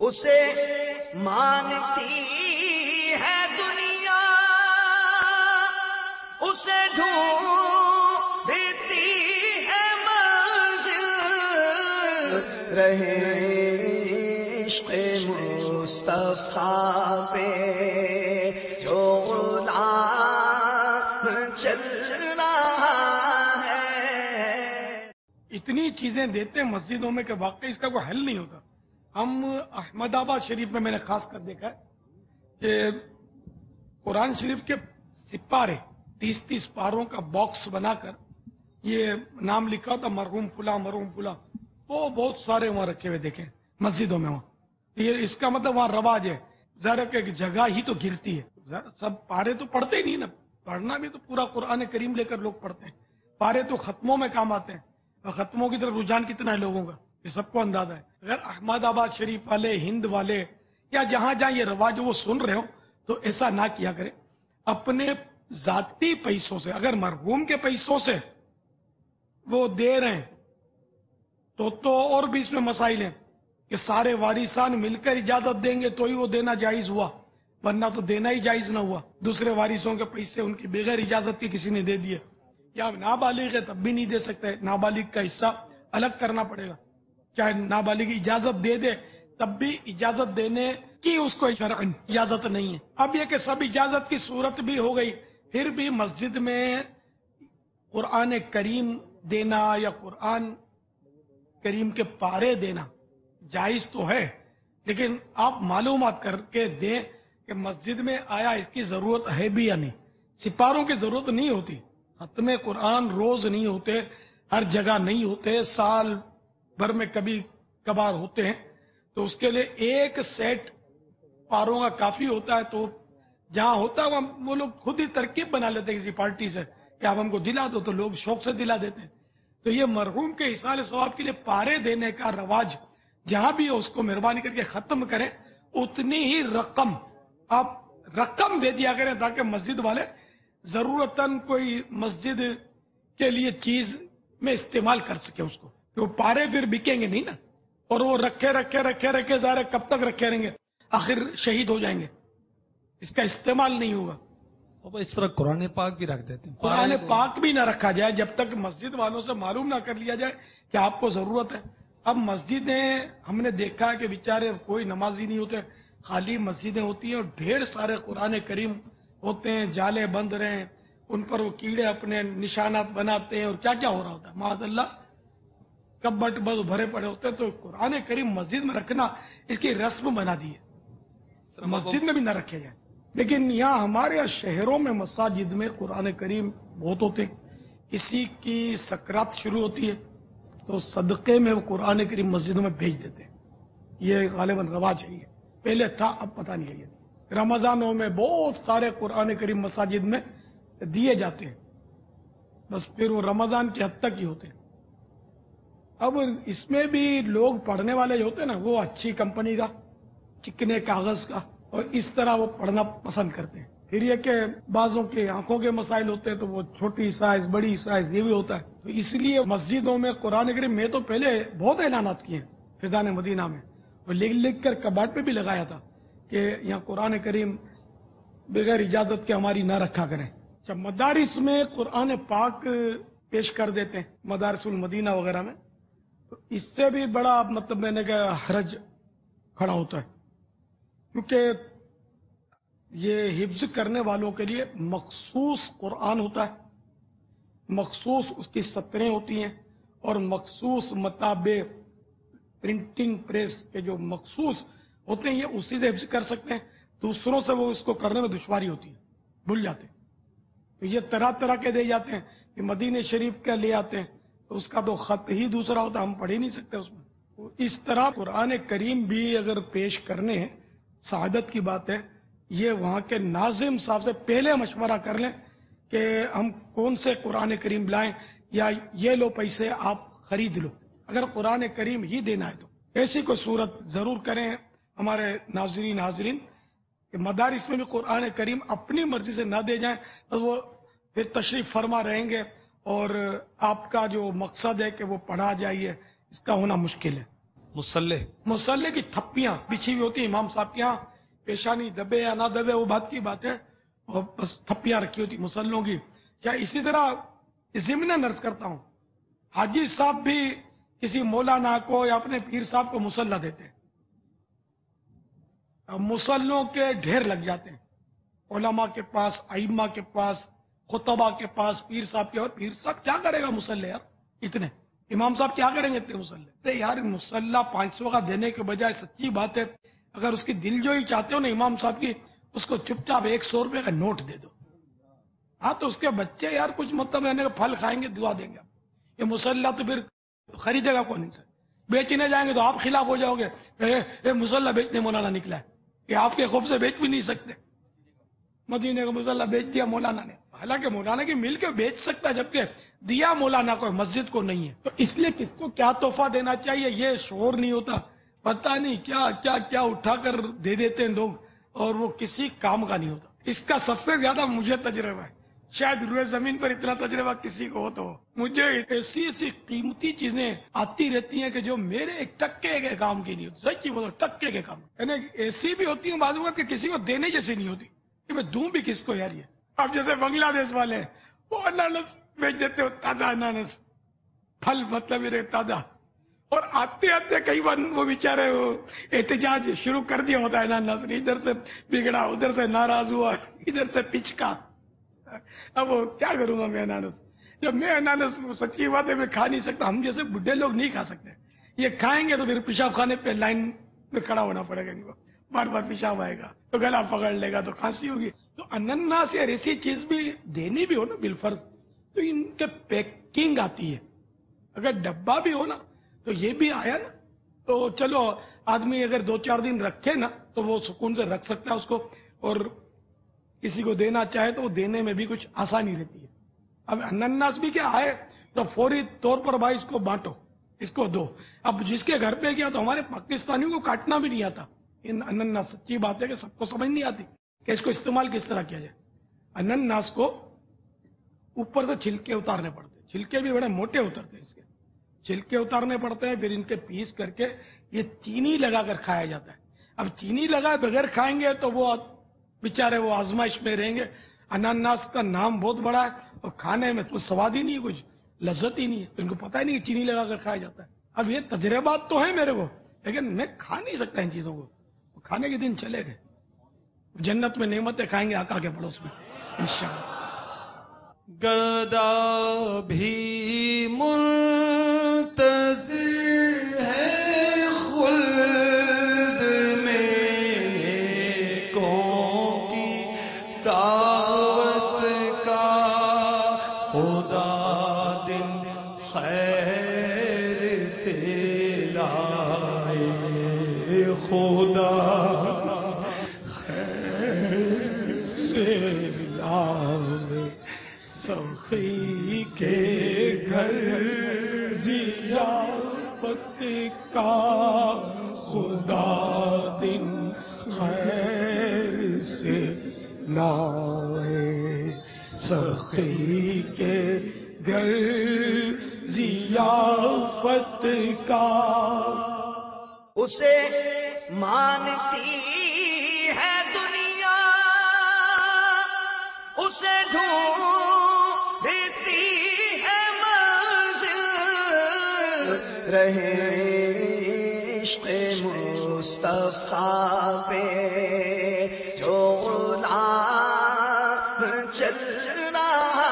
اسے مانتی ہے دنیا، اسے ڈھونڈتی ہے منزل، رہے عشق مصطفیٰ پہ جو غلام چل رہا ہے۔ اتنی چیزیں دیتے ہیں مسجدوں میں کہ واقعی اس کا کوئی حل نہیں ہوتا۔ ہم احمد آباد شریف میں نے خاص کر دیکھا ہے کہ قرآن شریف کے سپارے 30 پاروں کا باکس بنا کر یہ نام لکھا ہوتا مرحوم فلاں مرحوم فلاں، وہ بہت سارے وہاں رکھے ہوئے دیکھیں مسجدوں میں۔ وہاں یہ اس کا مطلب وہاں رواج ہے، ذرا کہ جگہ ہی تو گرتی ہے، سب پارے تو پڑھتے ہی نہیں نا، پڑھنا بھی تو پورا قرآن کریم لے کر لوگ پڑھتے ہیں، پارے تو ختموں میں کام آتے ہیں، اور ختموں کی طرف رجحان کتنا ہے لوگوں کا یہ سب کو اندازہ ہے۔ اگر احمد آباد شریف والے، ہند والے، یا جہاں جہاں یہ رواج وہ سن رہے ہو تو ایسا نہ کیا کرے۔ اپنے ذاتی پیسوں سے، اگر مرحوم کے پیسوں سے وہ دے رہے ہیں تو اور بھی اس میں مسائل ہیں کہ سارے وارثان مل کر اجازت دیں گے تو ہی وہ دینا جائز ہوا، ورنہ تو دینا ہی جائز نہ ہوا۔ دوسرے وارثوں کے پیسے ان کی بغیر اجازت کے کسی نے دے دیے، یا نابالغ ہے تب بھی نہیں دے سکتے، نابالغ کا حصہ الگ کرنا پڑے گا، چاہے نابالغ اجازت دے دے تب بھی اجازت دینے کی اس کو شرعاً اجازت نہیں ہے۔ اب یہ کہ سب اجازت کی صورت بھی ہو گئی، پھر بھی مسجد میں قرآن کریم دینا یا قرآن کریم کے پارے دینا جائز تو ہے، لیکن آپ معلومات کر کے دیں کہ مسجد میں آیا اس کی ضرورت ہے بھی یا نہیں۔ سپاروں کی ضرورت نہیں ہوتی، ختم قرآن روز نہیں ہوتے، ہر جگہ نہیں ہوتے، سال بھر میں کبھی کبھار ہوتے ہیں، تو اس کے لیے ایک سیٹ پاروں کا کافی ہوتا ہے۔ تو جہاں ہوتا ہے وہ لوگ خود ہی ترکیب بنا لیتے ہیں کسی پارٹی سے کہ آپ ہم کو دلا دو، تو لوگ شوق سے دلا دیتے ہیں۔ تو یہ مرحوم کے ایصال ثواب کے لیے پارے دینے کا رواج جہاں بھی ہو اس کو مہربانی کر کے ختم کریں، اتنی ہی رقم آپ رقم دے دیا کریں تاکہ مسجد والے ضرورتاً کوئی مسجد کے لیے چیز میں استعمال کر سکے اس کو، کہ وہ پارے پھر بکیں گے نہیں نا، اور وہ رکھے ظاہر کب تک رکھے رہیں گے، آخر شہید ہو جائیں گے، اس کا استعمال نہیں ہوگا۔ اور اس طرح قرآن پاک بھی رکھ دیتے ہیں، قرآن پاک بھی نہ رکھا جائے جب تک مسجد والوں سے معلوم نہ کر لیا جائے کہ آپ کو ضرورت ہے۔ اب مسجدیں ہم نے دیکھا ہے کہ بیچارے کوئی نمازی نہیں ہوتے، خالی مسجدیں ہوتی ہیں اور ڈھیر سارے قرآن کریم ہوتے ہیں، جالے بند رہے ہیں، ان پر وہ کیڑے اپنے نشانات بناتے ہیں اور کیا کیا ہو رہا ہوتا ہے، معاذ اللہ کبٹ بد بھرے پڑے ہوتے ہیں۔ تو قرآن کریم مسجد میں رکھنا اس کی رسم بنا دی ہے، مسجد میں بھی نہ رکھے جائیں۔ لیکن یہاں ہمارے شہروں میں مساجد میں قرآن کریم بہت ہوتے ہیں، کسی کی سکرات شروع ہوتی ہے تو صدقے میں وہ قرآن کریم مسجدوں میں بھیج دیتے ہیں، یہ غالباً رواج ہے، یہ پہلے تھا اب پتہ نہیں ہے۔ یہ رمضانوں میں بہت سارے قرآن کریم مساجد میں دیے جاتے ہیں، بس پھر وہ رمضان کی حد تک ہی ہوتے ہیں۔ اب اس میں بھی لوگ پڑھنے والے جو ہوتے ہیں نا، وہ اچھی کمپنی کا، چکنے کاغذ کا، اور اس طرح وہ پڑھنا پسند کرتے ہیں۔ پھر یہ کہ بعضوں کے آنکھوں کے مسائل ہوتے ہیں تو وہ چھوٹی سائز بڑی سائز یہ بھی ہوتا ہے، تو اس لیے مسجدوں میں قرآن کریم میں تو پہلے بہت اعلانات کیے ہیں فیضان مدینہ میں، وہ لکھ کر کباڑ پہ بھی لگایا تھا کہ یہاں قرآن کریم بغیر اجازت کے ہماری نہ رکھا کریں۔ جب مدارس میں قرآن پاک پیش کر دیتے ہیں، مدارس المدینہ وغیرہ میں، تو اس سے بھی بڑا مطلب میں نے کہا حرج کھڑا ہوتا ہے، کیونکہ یہ حفظ کرنے والوں کے لیے مخصوص قرآن ہوتا ہے، مخصوص اس کی سطریں ہوتی ہیں، اور مخصوص مطابع پرنٹنگ پریس کے جو مخصوص ہوتے ہیں، یہ اسی سے حفظ کر سکتے ہیں، دوسروں سے وہ اس کو کرنے میں دشواری ہوتی ہے، بھول جاتے ہیں۔ تو یہ طرح طرح کے دے جاتے ہیں کہ مدینہ شریف کا لے آتے ہیں، تو اس کا تو خط ہی دوسرا ہوتا ہے، ہم پڑھ ہی نہیں سکتے اس میں۔ تو اس طرح قرآن کریم بھی اگر پیش کرنے ہیں، سعادت کی بات ہے، یہ وہاں کے ناظم صاحب سے پہلے مشورہ کر لیں کہ ہم کون سے قرآن کریم لائیں، یا یہ لو پیسے آپ خرید لو، اگر قرآن کریم ہی دینا ہے تو ایسی کوئی صورت ضرور کریں ہمارے حاضرین کہ مدارس میں بھی قرآن کریم اپنی مرضی سے نہ دے جائیں، تو وہ پھر تشریف فرما رہیں گے اور آپ کا جو مقصد ہے کہ وہ پڑھا جائے اس کا ہونا مشکل ہے۔ مسلح کی تھپیاں بچھی ہوئی ہوتی ہیں امام صاحب کے یہاں، پیشانی دبے یا نہ دبے وہ بات کی بات ہے، اور بس تھپیاں رکھی ہوتی مسلوں کی. کیا اسی طرح ضمن عرض کرتا ہوں، حاجی صاحب بھی کسی مولانا کو یا اپنے پیر صاحب کو مسلح دیتے ہیں، مسلوں کے ڈھیر لگ جاتے ہیں علماء کے پاس، ائمہ کے پاس، خطبہ کے پاس، پیر صاحب کے. اور پیر صاحب کیا کرے گا مسلح یار اتنے؟ امام صاحب کیا کریں گے اتنے مسلح؟ ارے یار مسلح 500 کا دینے کے بجائے سچی بات ہے اگر اس کی دل جو ہی چاہتے ہو نا امام صاحب کی، اس کو چپ چاپ 100 روپے کا نوٹ دے دو. ہاں تو اس کے بچے یار کچھ مطلب ہے پھل کھائیں گے، دعا دیں گے. یہ مسلح تو پھر خریدے گا کون سے؟ بیچنے جائیں گے تو آپ خلاف ہو جاؤ گے، مسلح بیچنے مولانا نکلا ہے، یہ آپ کے خوف سے بیچ بھی نہیں سکتے. مدینے کا مسلح بیچ دیا مولانا نے، حالانکہ مولانا کی مل کے بیچ سکتا ہے، جبکہ دیا مولانا کو مسجد کو نہیں ہے. تو اس لیے کس کو کیا تحفہ دینا چاہیے یہ شعور نہیں ہوتا. پتہ نہیں کیا کیا کیا اٹھا کر دے دیتے ہیں لوگ، اور وہ کسی کام کا نہیں ہوتا. اس کا سب سے زیادہ مجھے تجربہ ہے، شاید روئے زمین پر اتنا تجربہ کسی کو ہو تو. مجھے ایسی ایسی قیمتی چیزیں آتی رہتی ہیں کہ جو میرے ایک ٹکے کے کام کی نہیں ہوتی. سچی بولو ٹکے کے کام، یعنی ایسی بھی ہوتی ہیں بعض اوقات کہ کسی کو دینے جیسی نہیں ہوتی کہ میں دوں بھی کس کو یار. یہ اب جیسے بنگلہ دیش والے وہ انانس بیچ دیتے ہو، تازہ انانس، پھل مطلب یہ تازہ، اور آتے آتے کئی بار وہ بیچارے احتجاج شروع کر دیا ہوتا ہے انانس، ادھر سے بگڑا، ادھر سے ناراض ہوا، ادھر سے پچکا. اب وہ کیا کروں گا میں انانس؟ جب میں انانس سچی بات ہے میں کھا نہیں سکتا، ہم جیسے بڈھے لوگ نہیں کھا سکتے. یہ کھائیں گے تو پھر پیشاب خانے پہ لائن میں کھڑا ہونا پڑے گا ان کو، بار بار پیشاب آئے گا تو گلا پکڑ لے گا تو کھانسی ہوگی. تو انناس یا ایسی چیز بھی دینی بھی ہو نا بالفرض تو ان کے پیکنگ آتی ہے. اگر ڈبہ بھی ہو نا تو یہ بھی آیا نا تو چلو آدمی اگر 2-4 دن رکھے نا تو وہ سکون سے رکھ سکتا ہے اس کو، اور کسی کو دینا چاہے تو وہ دینے میں بھی کچھ آسانی رہتی ہے. اب انناس بھی کیا آئے تو فوری طور پر بھائی اس کو بانٹو، اس کو دو. اب جس کے گھر پہ گیا تو ہمارے پاکستانیوں کو کاٹنا بھی نہیں آتا انناس. سچی بات ہے کہ سب کو سمجھ نہیں آتی کہ اس کو استعمال کس طرح کیا جائے. انناس کو اوپر سے چھلکے اتارنے پڑتے، چھلکے بھی بڑے موٹے اترتے ہیں، اس کے چھلکے اتارنے پڑتے ہیں، پھر ان کے پیس کر کے یہ چینی لگا کر کھایا جاتا ہے. اب چینی لگا بغیر کھائیں گے تو وہ بیچارے وہ آزمائش میں رہیں گے. انناس کا نام بہت بڑا ہے اور کھانے میں تو سواد ہی نہیں ہے، کچھ لذت ہی نہیں ہے، ان کو پتہ ہی نہیں کہ چینی لگا کر کھایا جاتا ہے. اب یہ تجربات تو ہیں میرے کو، لیکن میں کھا نہیں سکتا ان چیزوں کو. کھانے کے دن چلے گئے، جنت میں نعمتیں کھائیں گے آقا کے پڑوس میں انشاءاللہ. گدا بھی منتظر ہے خلد میں نیکوں کی دعوت کا، خدا دن خیر سے لائے، خدا خیر سے لائے. سخی کے گھر ضیافت کا، خدا دن خیر سے لائے. سخی کے گھر ضیافت کا. اسے مانتی ہے دنیا، اسے ڈھونڈتی ہے منزل، رہے عشق مصطفیٰ پہ جو غلام چل رہا